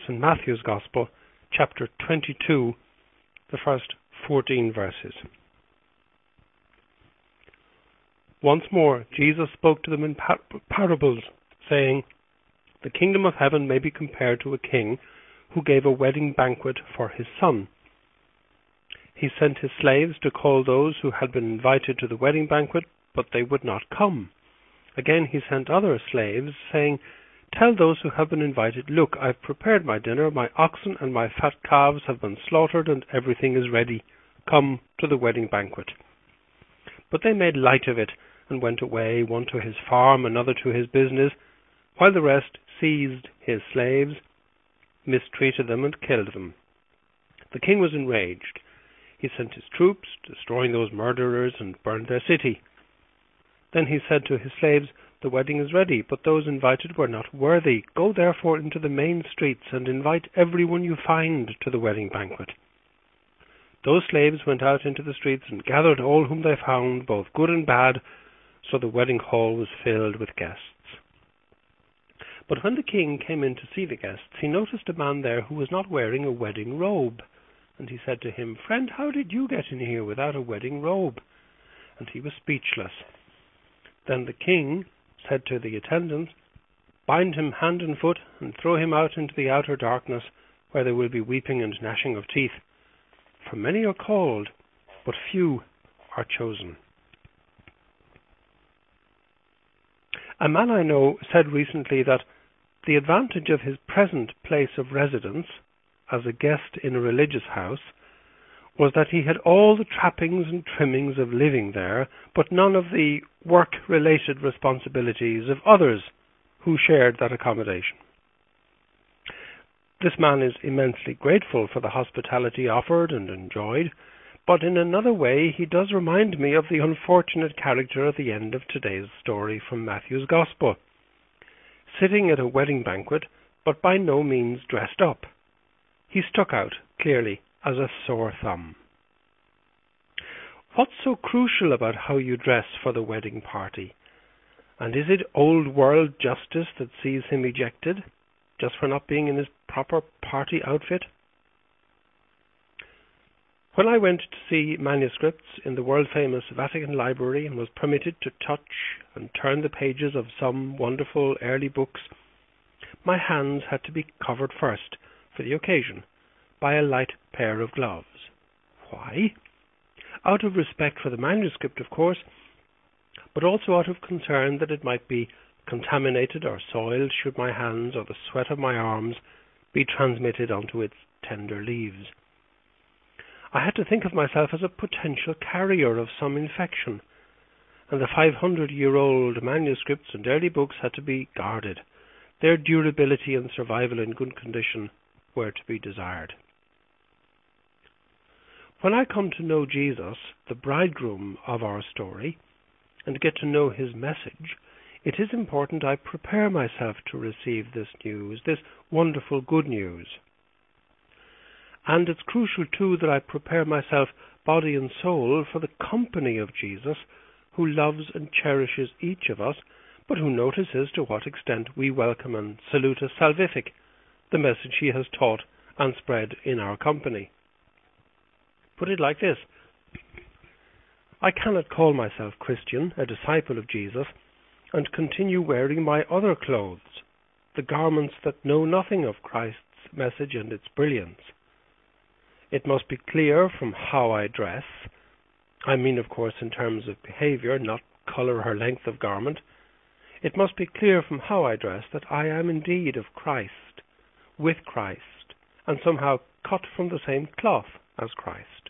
St. Matthew's Gospel, chapter 22, the first 14 verses. Once more, Jesus spoke to them in parables, saying, "The kingdom of heaven may be compared to a king who gave a wedding banquet for his son. He sent his slaves to call those who had been invited to the wedding banquet, but they would not come. Again he sent other slaves, saying, 'Tell those who have been invited, look, I've prepared my dinner, my oxen and my fat calves have been slaughtered, and everything is ready. Come to the wedding banquet.' But they made light of it, and went away, one to his farm, another to his business, while the rest seized his slaves, mistreated them, and killed them. The king was enraged. He sent his troops, destroying those murderers, and burned their city. Then he said to his slaves, 'The wedding is ready, but those invited were not worthy. Go therefore into the main streets, and invite everyone you find to the wedding banquet.' Those slaves went out into the streets, and gathered all whom they found, both good and bad, so the wedding hall was filled with guests. But when the king came in to see the guests, he noticed a man there who was not wearing a wedding robe. And he said to him, 'Friend, how did you get in here without a wedding robe?' And he was speechless. Then the king said to the attendants, 'Bind him hand and foot, and throw him out into the outer darkness, where there will be weeping and gnashing of teeth. For many are called, but few are chosen.'" A man I know said recently that the advantage of his present place of residence as a guest in a religious house was that he had all the trappings and trimmings of living there, but none of the work-related responsibilities of others who shared that accommodation. This man is immensely grateful for the hospitality offered and enjoyed, but in another way he does remind me of the unfortunate character at the end of today's story from Matthew's Gospel. Sitting at a wedding banquet, but by no means dressed up. He stuck out, clearly, as a sore thumb. What's so crucial about how you dress for the wedding party? And is it old world justice that sees him ejected, just for not being in his proper party outfit? When I went to see manuscripts in the world-famous Vatican Library and was permitted to touch and turn the pages of some wonderful early books, my hands had to be covered first, for the occasion, by a light pair of gloves. Why? Out of respect for the manuscript, of course, but also out of concern that it might be contaminated or soiled should my hands or the sweat of my arms be transmitted onto its tender leaves. I had to think of myself as a potential carrier of some infection, and the 500-year-old manuscripts and early books had to be guarded. Their durability and survival in good condition were to be desired. When I come to know Jesus, the bridegroom of our story, and get to know his message, it is important I prepare myself to receive this news, this wonderful good news. And it's crucial, too, that I prepare myself, body and soul, for the company of Jesus, who loves and cherishes each of us, but who notices to what extent we welcome and salute as salvific the message he has taught and spread in our company. Put it like this: I cannot call myself Christian, a disciple of Jesus, and continue wearing my other clothes, the garments that know nothing of Christ's message and its brilliance. It must be clear from how I dress. I mean, of course, in terms of behavior, not color or length of garment. It must be clear from how I dress that I am indeed of Christ, with Christ, and somehow cut from the same cloth as Christ.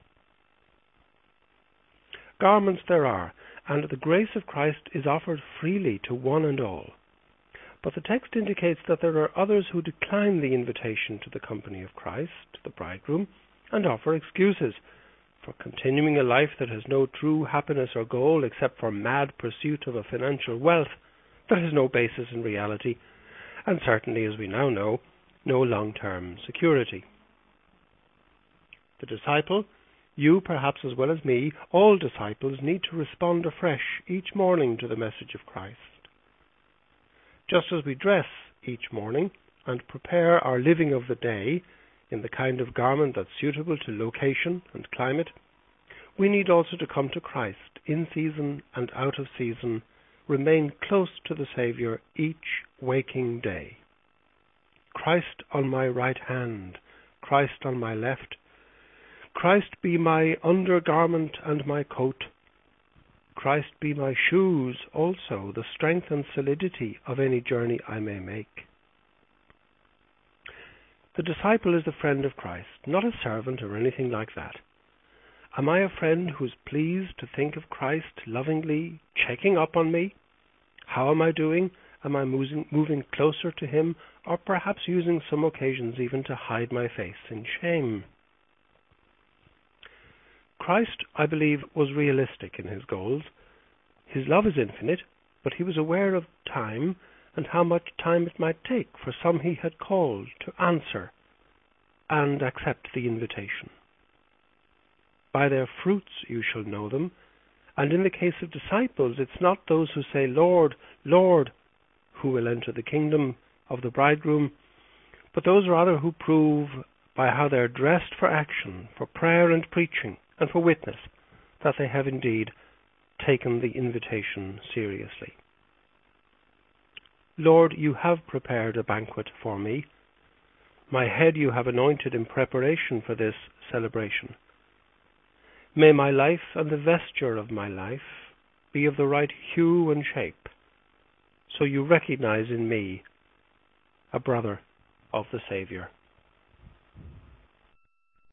Garments there are, and the grace of Christ is offered freely to one and all. But the text indicates that there are others who decline the invitation to the company of Christ, the bridegroom, and offer excuses for continuing a life that has no true happiness or goal except for mad pursuit of a financial wealth that has no basis in reality, and certainly, as we now know, no long-term security. The disciple, you perhaps as well as me, all disciples need to respond afresh each morning to the message of Christ. Just as we dress each morning, and prepare our living of the day in the kind of garment that's suitable to location and climate, we need also to come to Christ in season and out of season, remain close to the Saviour each waking day. Christ on my right hand, Christ on my left, Christ be my undergarment and my coat, Christ be my shoes also, the strength and solidity of any journey I may make. The disciple is the friend of Christ, not a servant or anything like that. Am I a friend who's pleased to think of Christ lovingly checking up on me? How am I doing? Am I moving closer to him, or perhaps using some occasions even to hide my face in shame? Christ, I believe, was realistic in his goals. His love is infinite, but he was aware of time and how much time it might take for some he had called to answer and accept the invitation. By their fruits you shall know them, and in the case of disciples, it's not those who say, Lord, Lord, who will enter the kingdom of the bridegroom, but those rather who prove by how they're dressed for action, for prayer and preaching, and for witness, that they have indeed taken the invitation seriously. Lord, you have prepared a banquet for me. My head you have anointed in preparation for this celebration. May my life and the vesture of my life be of the right hue and shape, so you recognize in me a brother of the Saviour.